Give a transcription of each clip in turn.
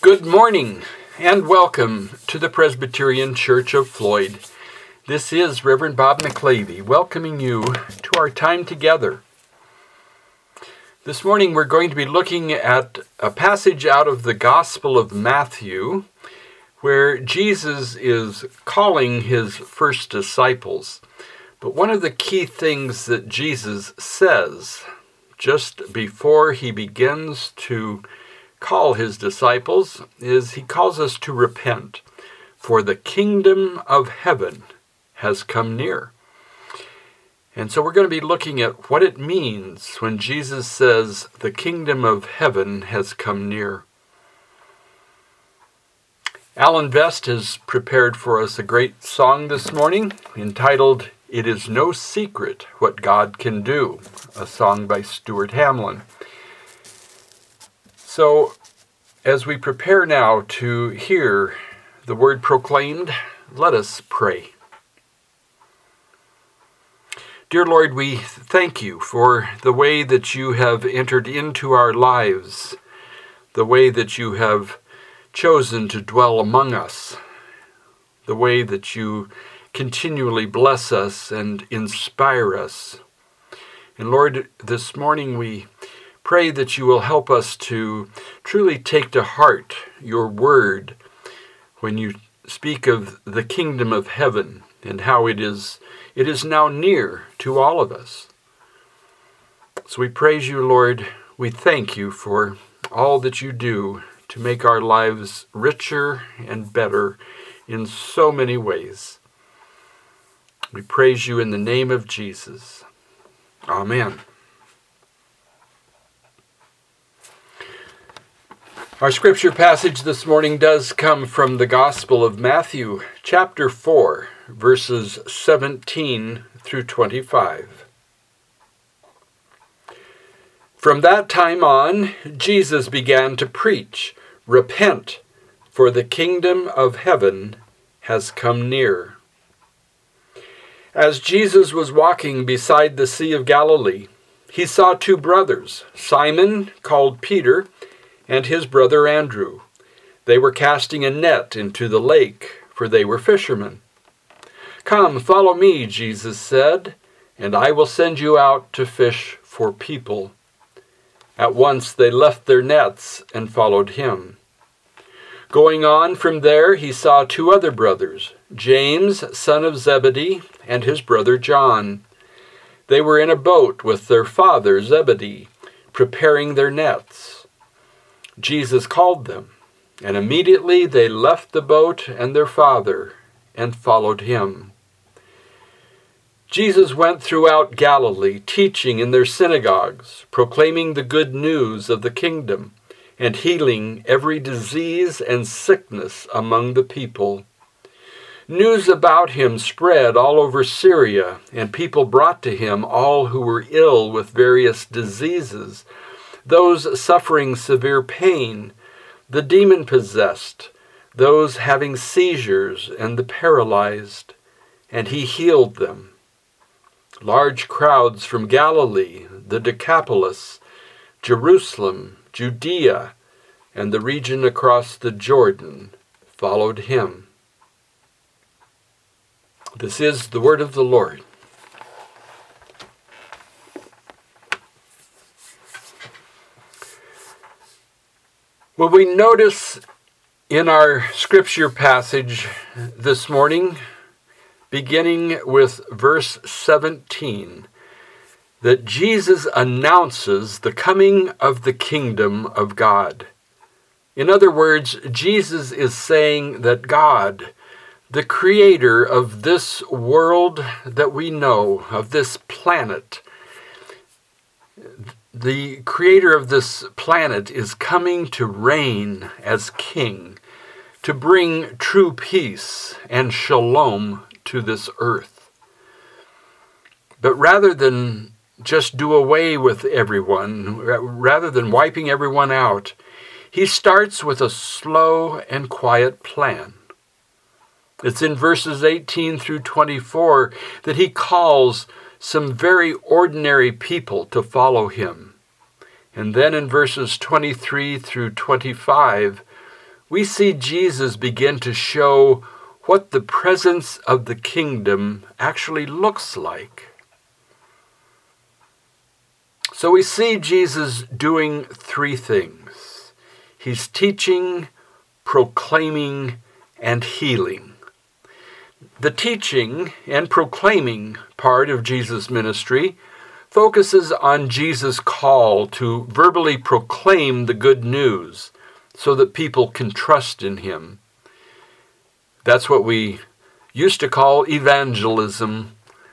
Good morning and welcome to the Presbyterian Church of Floyd. This is Reverend Bob McLavy welcoming you to our time together. This morning we're going to be looking at a passage out of the Gospel of Matthew where Jesus is calling his first disciples. But one of the key things that Jesus says just before he begins to call his disciples is he calls us to repent, for the kingdom of heaven has come near. And so we're going to be looking at what it means when Jesus says the kingdom of heaven has come near. Alan Vest has prepared for us a great song this morning entitled, "It Is No Secret What God Can Do," a song by Stuart Hamlin. So, as we prepare now to hear the word proclaimed, let us pray. Dear Lord, we thank you for the way that you have entered into our lives, the way that you have chosen to dwell among us, the way that you continually bless us and inspire us. And Lord, this morning we pray that you will help us to truly take to heart your word when you speak of the kingdom of heaven and how it is now near to all of us. So we praise you, Lord. We thank you for all that you do to make our lives richer and better in so many ways. We praise you in the name of Jesus. Amen. Our scripture passage this morning does come from the Gospel of Matthew, chapter 4, verses 17 through 25. From that time on, Jesus began to preach, "Repent, for the kingdom of heaven has come near." As Jesus was walking beside the Sea of Galilee, he saw two brothers, Simon, called Peter, and his brother Andrew. They were casting a net into the lake, for they were fishermen. "Come, follow me," Jesus said, "and I will send you out to fish for people." At once they left their nets and followed him. Going on from there, he saw two other brothers, James, son of Zebedee, and his brother John. They were in a boat with their father Zebedee, preparing their nets. Jesus called them, and immediately they left the boat and their father and followed him. Jesus went throughout Galilee, teaching in their synagogues, proclaiming the good news of the kingdom, and healing every disease and sickness among the people. News about him spread all over Syria, and people brought to him all who were ill with various diseases, those suffering severe pain, the demon-possessed, those having seizures, and the paralyzed, and he healed them. Large crowds from Galilee, the Decapolis, Jerusalem, Judea, and the region across the Jordan followed him. This is the word of the Lord. Well, we notice in our scripture passage this morning, beginning with verse 17, that Jesus announces the coming of the kingdom of God. In other words, Jesus is saying that God, the creator of this world that we know, of this planet, the creator of this planet is coming to reign as king, to bring true peace and shalom to this earth. But rather than just do away with everyone, rather than wiping everyone out, he starts with a slow and quiet plan. It's in verses 18 through 24 that he calls some very ordinary people to follow him. And then in verses 23 through 25, we see Jesus begin to show what the presence of the kingdom actually looks like. So we see Jesus doing three things. He's teaching, proclaiming, and healing. The teaching and proclaiming part of Jesus' ministry focuses on Jesus' call to verbally proclaim the good news so that people can trust in him. That's what we used to call evangelism.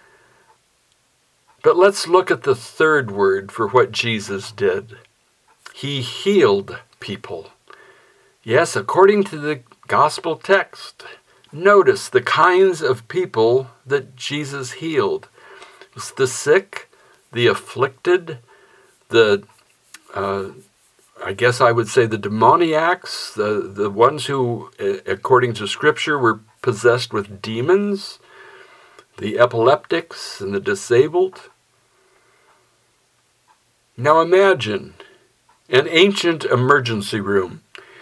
But let's look at the third word for what Jesus did. He healed people. Yes, according to the gospel text, notice the kinds of people that Jesus healed. It's the sick, the afflicted, I guess I would say the demoniacs, the ones who, according to Scripture, were possessed with demons, the epileptics and the disabled. Now imagine an ancient emergency room.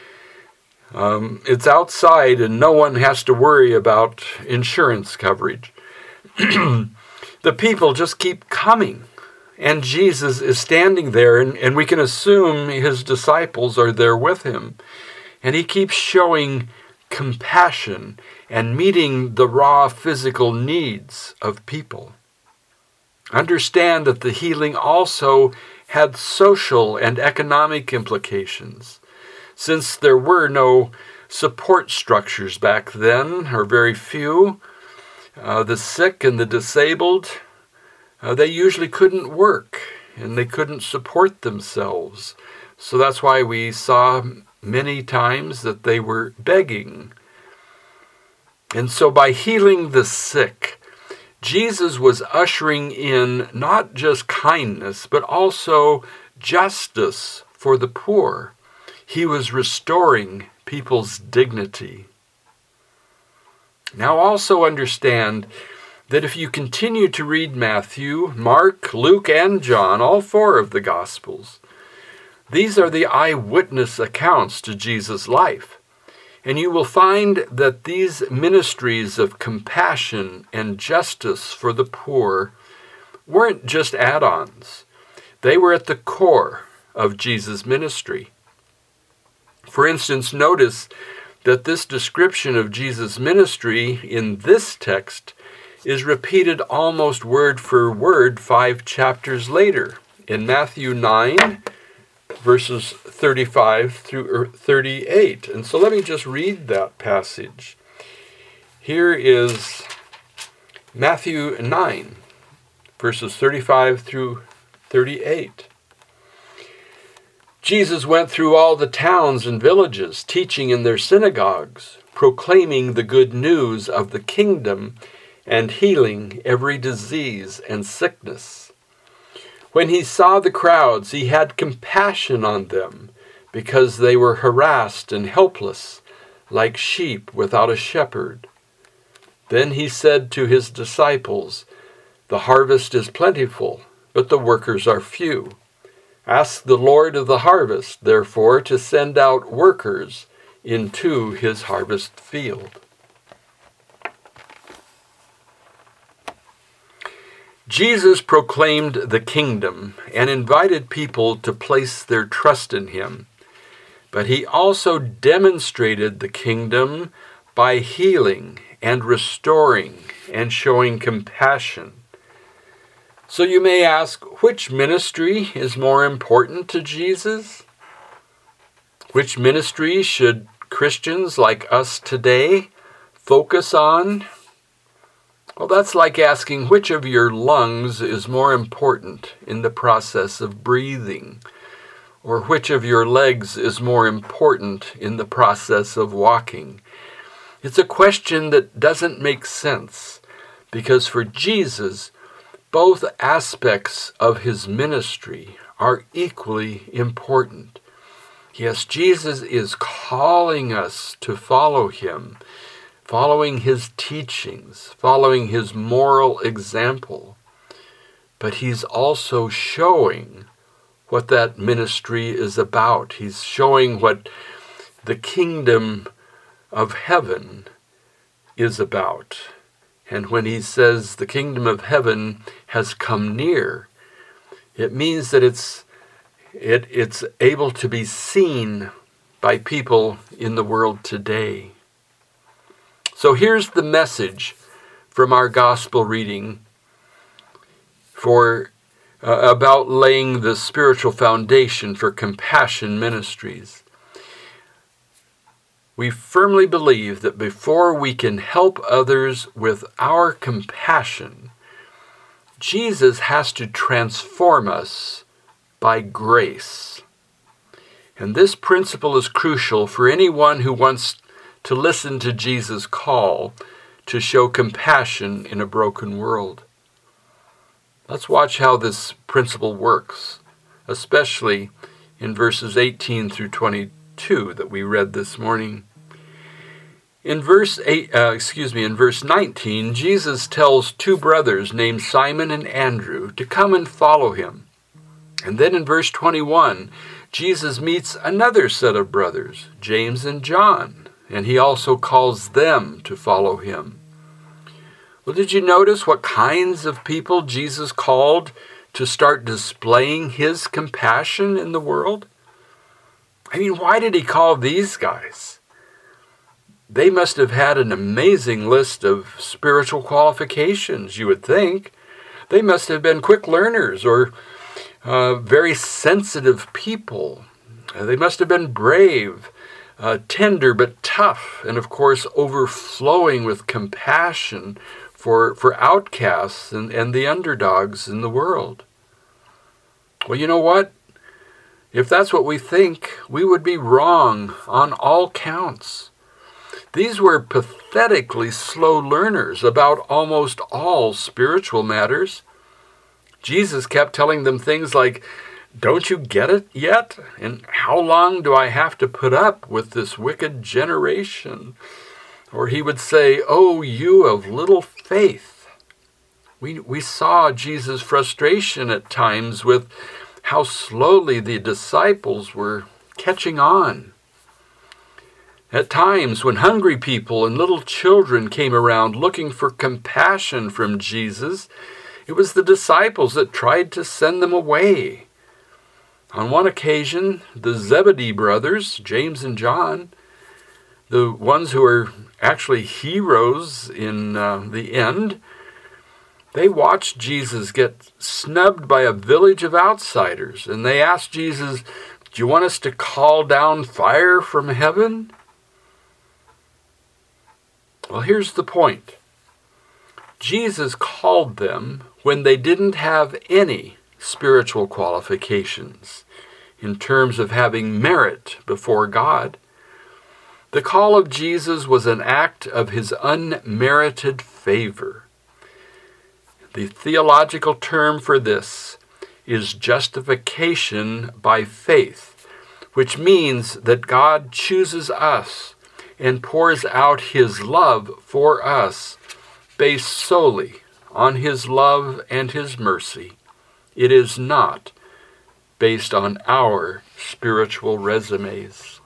It's outside and no one has to worry about insurance coverage. The people just keep coming. And Jesus is standing there, and we can assume his disciples are there with him. And he keeps showing compassion and meeting the raw physical needs of people. Understand that the healing also had social and economic implications. Since there were no support structures back then, or very few, the sick and the disabled, they usually couldn't work and they couldn't support themselves. So that's why we saw many times that they were begging. And so by healing the sick, Jesus was ushering in not just kindness, but also justice for the poor. He was restoring people's dignity. Now also understand that if you continue to read Matthew, Mark, Luke, and John, all four of the Gospels, these are the eyewitness accounts to Jesus' life. And you will find that these ministries of compassion and justice for the poor weren't just add-ons. They were at the core of Jesus' ministry. For instance, notice that this description of Jesus' ministry in this text is repeated almost word for word 5 chapters later in Matthew 9, verses 35 through 38. And so let me just read that passage. Here is Matthew 9, verses 35 through 38. Jesus went through all the towns and villages, teaching in their synagogues, proclaiming the good news of the kingdom and healing every disease and sickness. When he saw the crowds, he had compassion on them, because they were harassed and helpless, like sheep without a shepherd. Then he said to his disciples, "The harvest is plentiful, but the workers are few. Ask the Lord of the harvest, therefore, to send out workers into his harvest field." Jesus proclaimed the kingdom and invited people to place their trust in him. But he also demonstrated the kingdom by healing and restoring and showing compassion. So you may ask, which ministry is more important to Jesus? Which ministry should Christians like us today focus on? Well, that's like asking which of your lungs is more important in the process of breathing, or which of your legs is more important in the process of walking. It's a question that doesn't make sense, because for Jesus, both aspects of his ministry are equally important. Yes, Jesus is calling us to follow him, following his teachings, following his moral example. But he's also showing what that ministry is about. He's showing what the kingdom of heaven is about. And when he says the kingdom of heaven has come near, it means that it's able to be seen by people in the world today. So here's the message from our gospel reading about laying the spiritual foundation for Compassion Ministries. We firmly believe that before we can help others with our compassion, Jesus has to transform us by grace. And this principle is crucial for anyone who wants to listen to Jesus' call to show compassion in a broken world. Let's watch how this principle works, especially in verses 18 through 22 that we read this morning. In verse 19, Jesus tells two brothers named Simon and Andrew to come and follow him. And then in verse 21, Jesus meets another set of brothers, James and John, and he also calls them to follow him. Well, did you notice what kinds of people Jesus called to start displaying his compassion in the world? I mean, why did he call these guys? They must have had an amazing list of spiritual qualifications, you would think. They must have been quick learners or very sensitive people. They must have been brave, tender but tough, and of course overflowing with compassion for outcasts and the underdogs in the world. Well, you know what? If that's what we think, we would be wrong on all counts. These were pathetically slow learners about almost all spiritual matters. Jesus kept telling them things like, "Don't you get it yet? And how long do I have to put up with this wicked generation?" Or he would say, "Oh, you of little faith." We saw Jesus' frustration at times with how slowly the disciples were catching on. At times, when hungry people and little children came around looking for compassion from Jesus, it was the disciples that tried to send them away. On one occasion, the Zebedee brothers, James and John, the ones who are actually heroes in the end, they watched Jesus get snubbed by a village of outsiders, and they asked Jesus, "Do you want us to call down fire from heaven?" Well, here's the point. Jesus called them when they didn't have any spiritual qualifications in terms of having merit before God. The call of Jesus was an act of his unmerited favor. The theological term for this is justification by faith, which means that God chooses us and pours out his love for us based solely on his love and his mercy. It is not based on our spiritual resumes.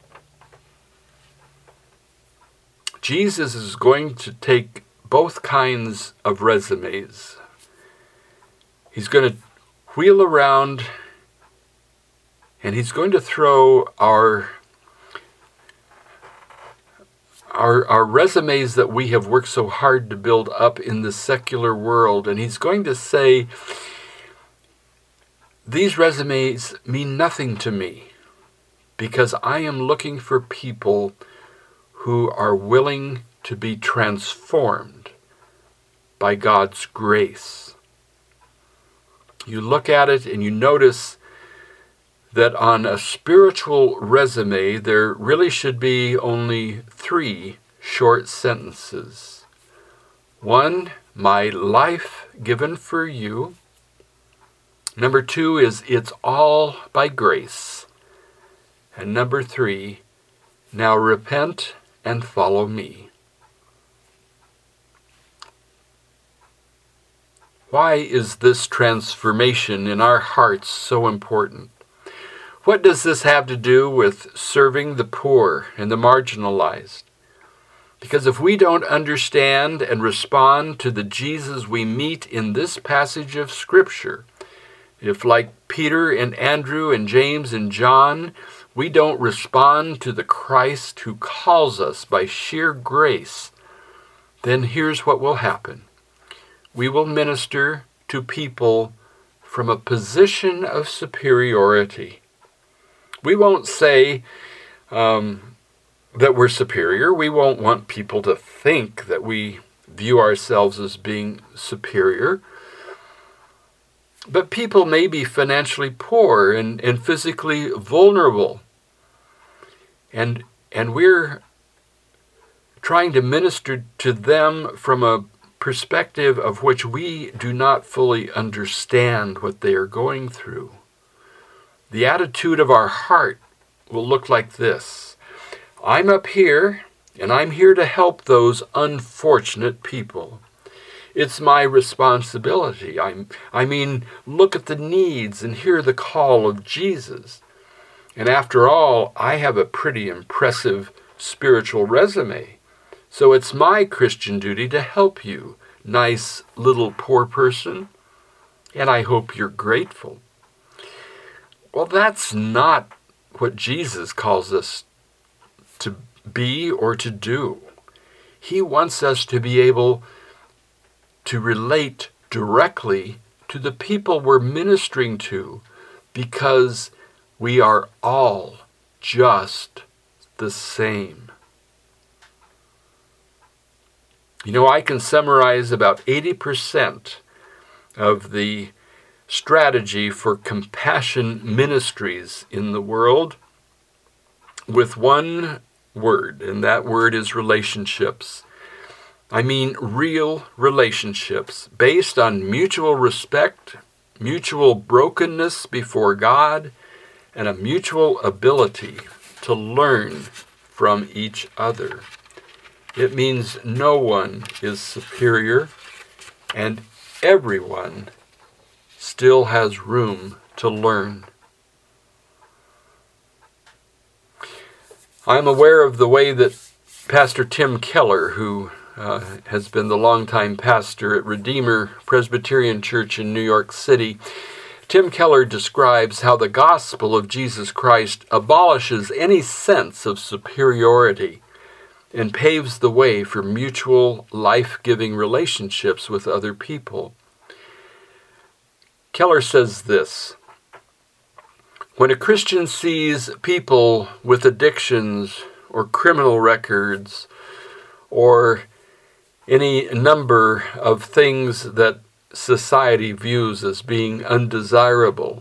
Jesus is going to take both kinds of resumes. He's going to wheel around and he's going to throw our resumes that we have worked so hard to build up in the secular world, and he's going to say, these resumes mean nothing to me because I am looking for people who are willing to be transformed by God's grace. You look at it and you notice that on a spiritual resume, there really should be only 3 short sentences. 1, my life given for you. Number 2 is, it's all by grace. And number 3, now repent and follow me. Why is this transformation in our hearts so important? What does this have to do with serving the poor and the marginalized? Because if we don't understand and respond to the Jesus we meet in this passage of Scripture, if like Peter and Andrew and James and John, we don't respond to the Christ who calls us by sheer grace, then here's what will happen. We will minister to people from a position of superiority. We won't say that we're superior. We won't want people to think that we view ourselves as being superior. But people may be financially poor and physically vulnerable. And we're trying to minister to them from a perspective of which we do not fully understand what they are going through. The attitude of our heart will look like this. I'm up here, and I'm here to help those unfortunate people. It's my responsibility. I mean, look at the needs and hear the call of Jesus. And after all, I have a pretty impressive spiritual resume. So it's my Christian duty to help you, nice little poor person. And I hope you're grateful. Well, that's not what Jesus calls us to be or to do. He wants us to be able to relate directly to the people we're ministering to, because we are all just the same. You know, I can summarize about 80% of the strategy for compassion ministries in the world with one word, and that word is relationships. I mean real relationships based on mutual respect, mutual brokenness before God, and a mutual ability to learn from each other. It means no one is superior, and everyone still has room to learn. I'm aware of the way that Pastor Tim Keller, who has been the longtime pastor at Redeemer Presbyterian Church in New York City, Tim Keller describes how the gospel of Jesus Christ abolishes any sense of superiority and paves the way for mutual, life-giving relationships with other people. Keller says this: when a Christian sees people with addictions or criminal records or any number of things that society views as being undesirable,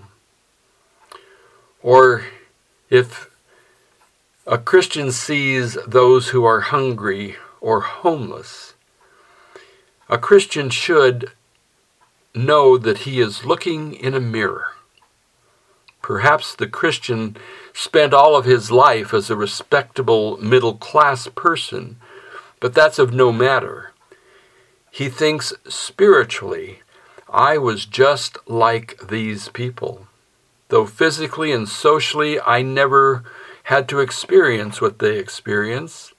or if a Christian sees those who are hungry or homeless, a Christian should know that he is looking in a mirror. Perhaps the Christian spent all of his life as a respectable middle-class person, but that's of no matter. He thinks spiritually, I was just like these people. Though physically and socially I never had to experience what they experience,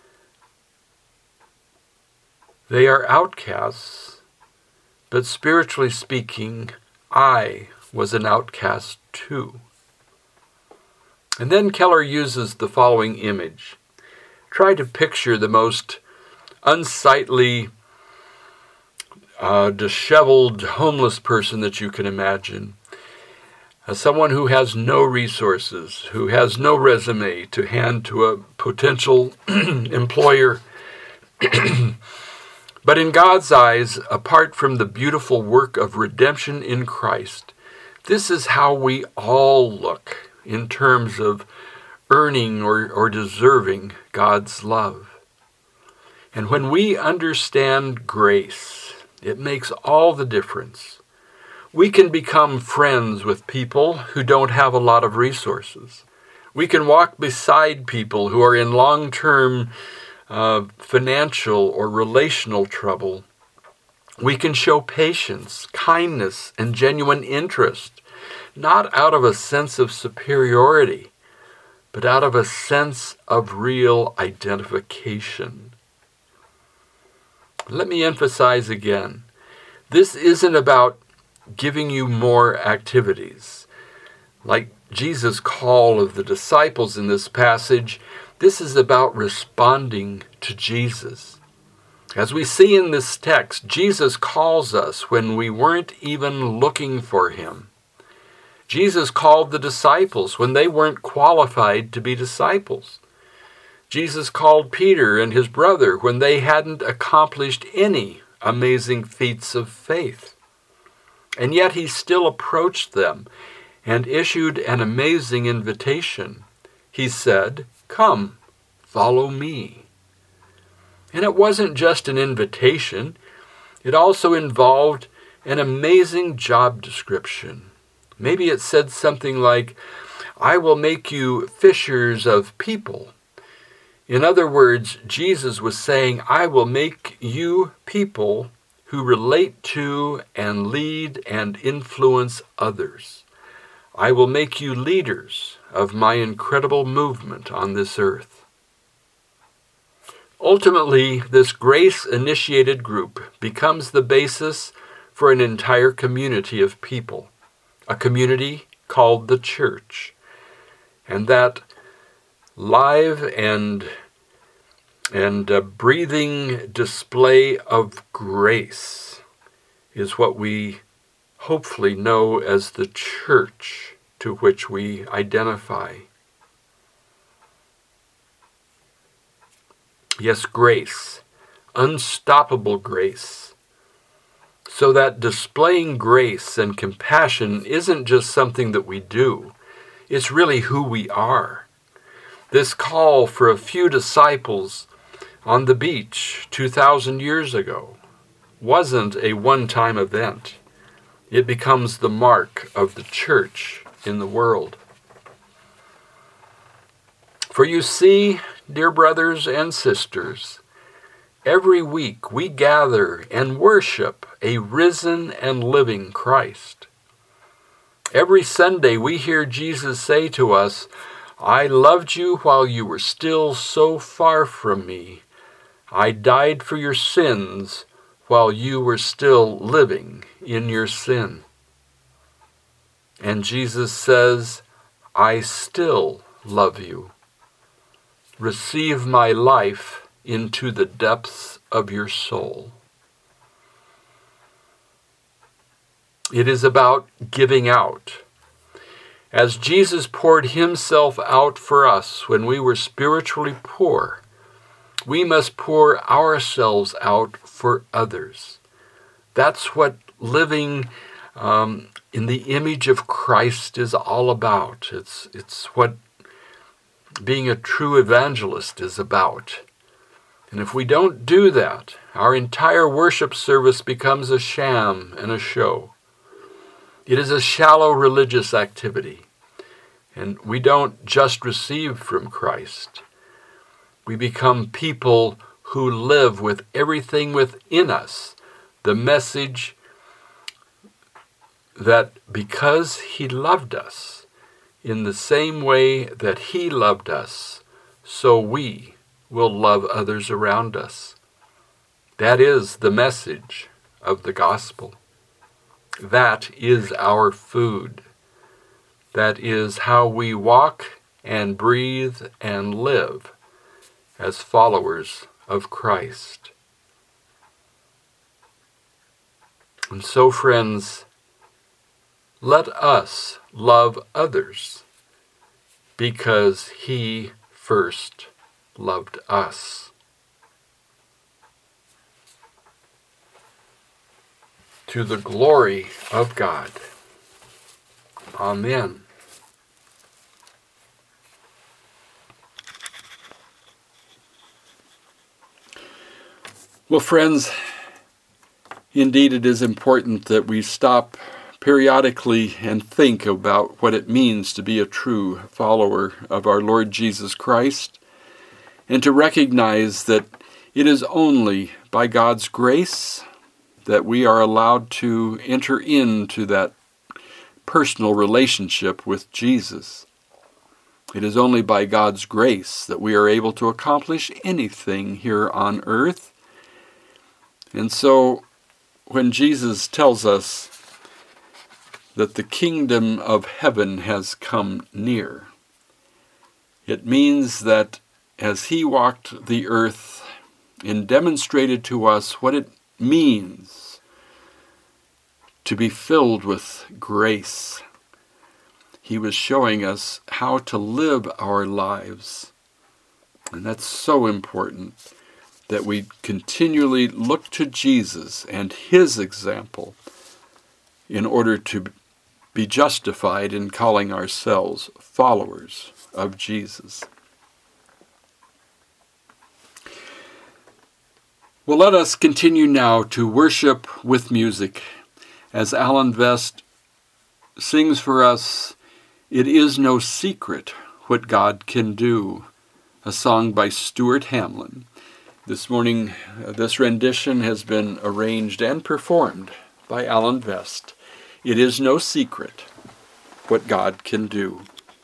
they are outcasts, but spiritually speaking, I was an outcast too. And then Keller uses the following image. Try to picture the most unsightly, disheveled homeless person that you can imagine. Someone who has no resources, who has no resume to hand to a potential employer. But in God's eyes, apart from the beautiful work of redemption in Christ, this is how we all look in terms of earning or deserving God's love. And when we understand grace, it makes all the difference. We can become friends with people who don't have a lot of resources. We can walk beside people who are in long-term financial or relational trouble. We can show patience, kindness, and genuine interest, not out of a sense of superiority, but out of a sense of real identification. Let me emphasize again, this isn't about giving you more activities. Like Jesus' call of the disciples in this passage, this is about responding to Jesus. As we see in this text, Jesus calls us when we weren't even looking for him. Jesus called the disciples when they weren't qualified to be disciples. Jesus called Peter and his brother when they hadn't accomplished any amazing feats of faith. And yet he still approached them and issued an amazing invitation. He said, "Come, follow me." And it wasn't just an invitation. It also involved an amazing job description. Maybe it said something like, "I will make you fishers of people." In other words, Jesus was saying, I will make you people who relate to and lead and influence others. I will make you leaders of my incredible movement on this earth. Ultimately, this grace-initiated group becomes the basis for an entire community of people, a community called the church. And that live and breathing display of grace is what we hopefully know as the church to which we identify. Yes, grace, unstoppable grace. So that displaying grace and compassion isn't just something that we do, it's really who we are. This call for a few disciples on the beach 2,000 years ago wasn't a one-time event. It becomes the mark of the church in the world. For you see, dear brothers and sisters, every week we gather and worship a risen and living Christ. Every Sunday we hear Jesus say to us, I loved you while you were still so far from me. I died for your sins while you were still living in your sin. And Jesus says, I still love you. Receive my life into the depths of your soul. It is about giving out. As Jesus poured himself out for us when we were spiritually poor, we must pour ourselves out for others. That's what living in the image of Christ is all about. It's what being a true evangelist is about. And if we don't do that, our entire worship service becomes a sham and a show. It is a shallow religious activity. And we don't just receive from Christ. We become people who live with everything within us, the message that because he loved us in the same way that he loved us, so we will love others around us. That is the message of the gospel. That is our food. That is how we walk and breathe and live as followers of Christ. And so, friends, let us love others because he first loved us. To the glory of God. Amen. Well, friends, indeed it is important that we stop periodically and think about what it means to be a true follower of our Lord Jesus Christ, and to recognize that it is only by God's grace that we are allowed to enter into that personal relationship with Jesus. It is only by God's grace that we are able to accomplish anything here on earth. And so, when Jesus tells us that the kingdom of heaven has come near, it means that as he walked the earth and demonstrated to us what it means to be filled with grace, he was showing us how to live our lives. And that's so important, that we continually look to Jesus and his example in order to be justified in calling ourselves followers of Jesus. Well, let us continue now to worship with music as Alan Vest sings for us, "It Is No Secret What God Can Do," a song by Stuart Hamlin. This morning, this rendition has been arranged and performed by Alan Vest. It is no secret what God can do.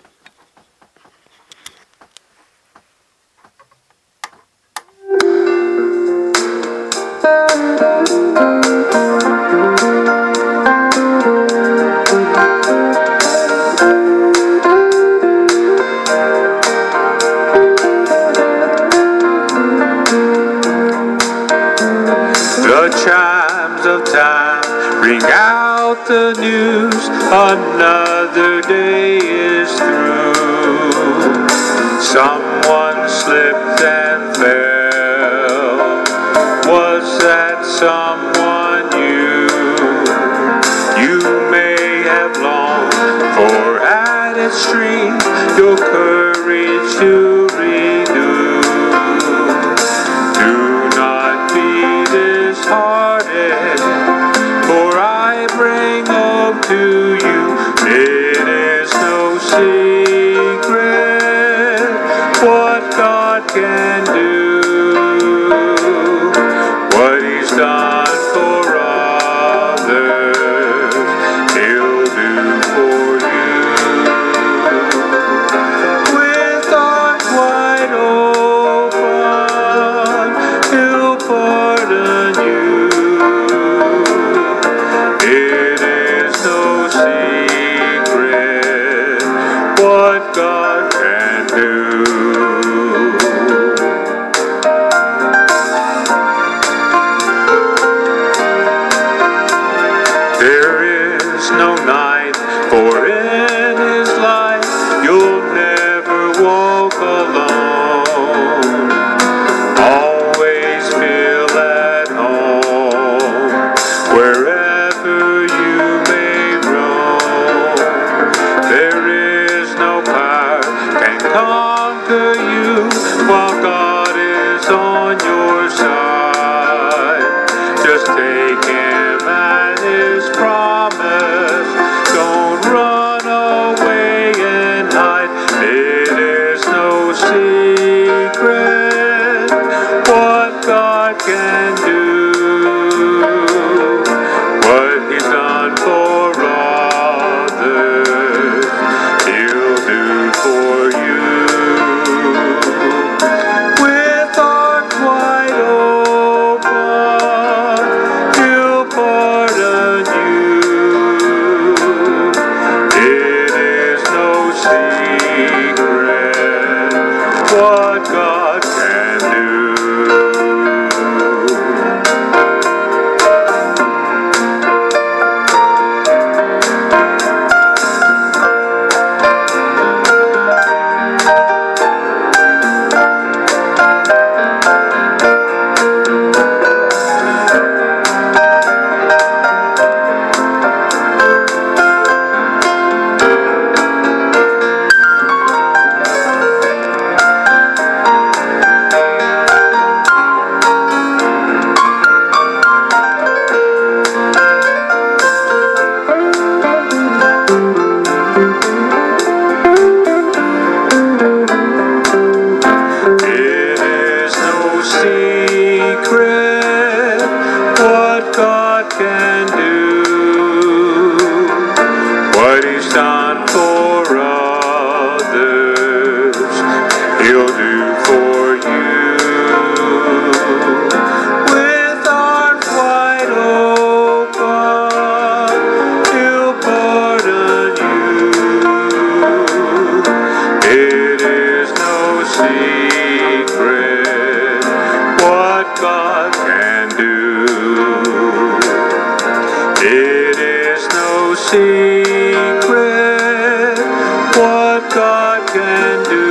The chimes of time ring out the news, another day is through. Someone slipped and fell. Was that someone you? You may have longed for at its stream your courage to renew. Do not be disheartened, for I bring hope to you. It is no secret what God can do. What he's done for others, he'll do for you. With arms wide open, he'll pardon you. It is no secret what God can do. There is no night, for in his light you'll never walk alone. Always feel at home wherever you may roam. There is no power can conquer you while God is on your side. Just take him at his promise. Don't run away and hide. It is no secret what God can do. What he's done for others, he'll do for you. With arms wide open, he'll pardon you. It is no secret what God can do. secret what God can do. It is no secret what God can do.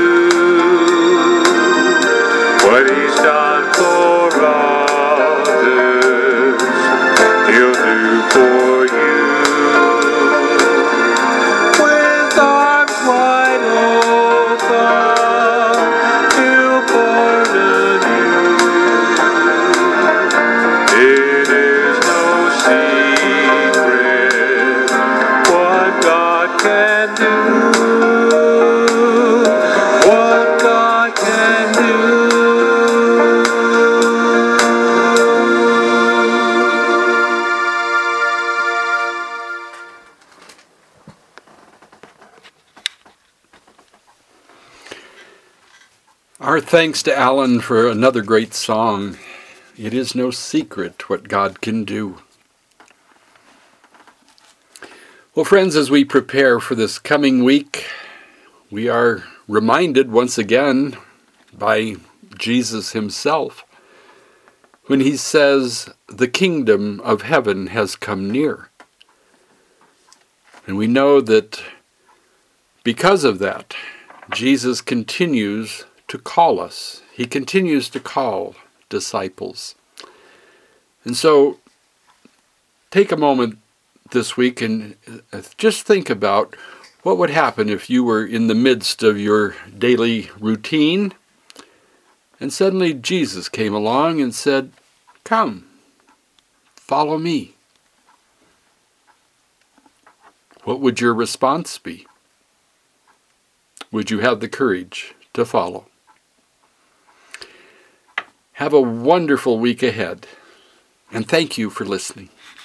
What He's done for others, He'll do for you. With arms wide open, He'll pardon you. It is no secret what God can do. What God can do. Our thanks to Alan for another great song. It is no secret what God can do. Well, friends, as we prepare for this coming week, we are reminded once again by Jesus himself when he says, "The kingdom of heaven has come near." And we know that because of that, Jesus continues to call us. He continues to call disciples. And so take a moment this week and just think about what would happen if you were in the midst of your daily routine and suddenly Jesus came along and said, "Come, follow me." What would your response be? Would you have the courage to follow? Have a wonderful week ahead, and thank you for listening.